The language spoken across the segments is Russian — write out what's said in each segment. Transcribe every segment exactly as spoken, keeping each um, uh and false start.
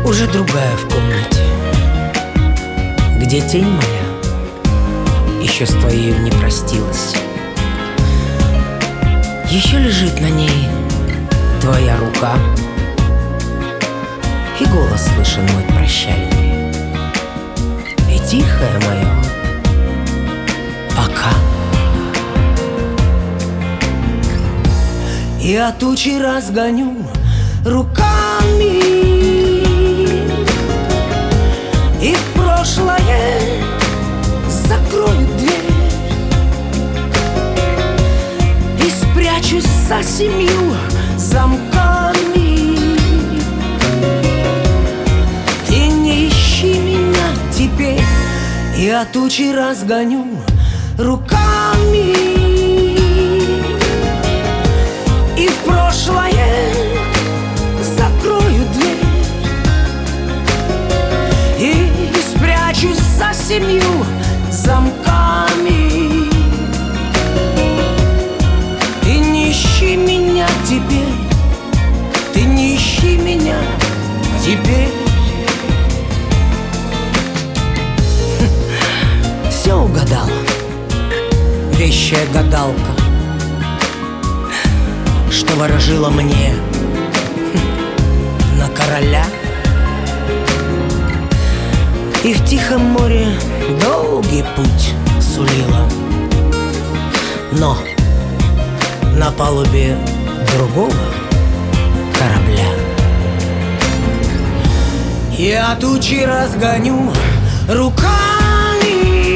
Уже другая в комнате, где тень моя еще с твоей не простилась. Еще лежит на ней твоя рука, и голос слышен мой прощальный, и тихое мое пока. Я тучи разгоню руками, и в прошлое закрою дверь, и спрячусь за семью замками. Ты не ищи меня теперь, я тучи разгоню руками, и в прошлое закрою дверь, и спрячусь за семью замками. Ты не ищи меня теперь, ты не ищи меня теперь. Все угадала вещая гадалка, что ворожила мне на короля. И в тихом море долгий путь сулила, но на палубе другого корабля я тучи разгоню руками,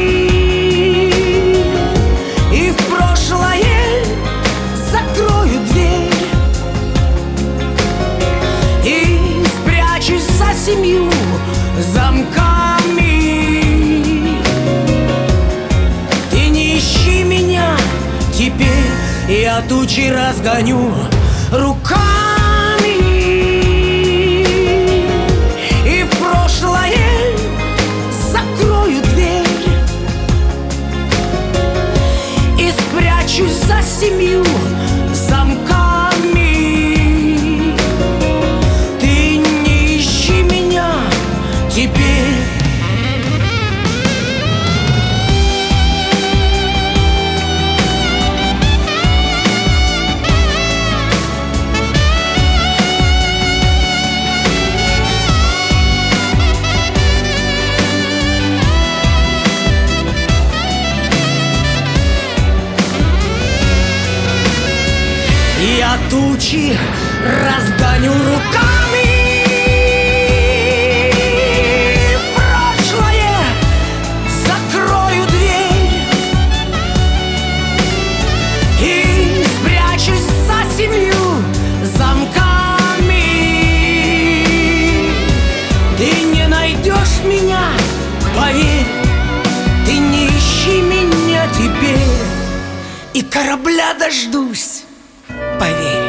и в прошлое закрою дверь, и спрячусь за семью замками. Ты не ищи меня теперь, я тучи разгоню руками, и в прошлое закрою дверь, и спрячусь за семью замками. Ты не ищи меня теперь. Я тучи разгоню руками, в прошлое закрою дверь, и спрячусь за семью замками. Ты не найдешь меня, поверь, ты не ищи меня теперь, и корабля дождусь, поверь.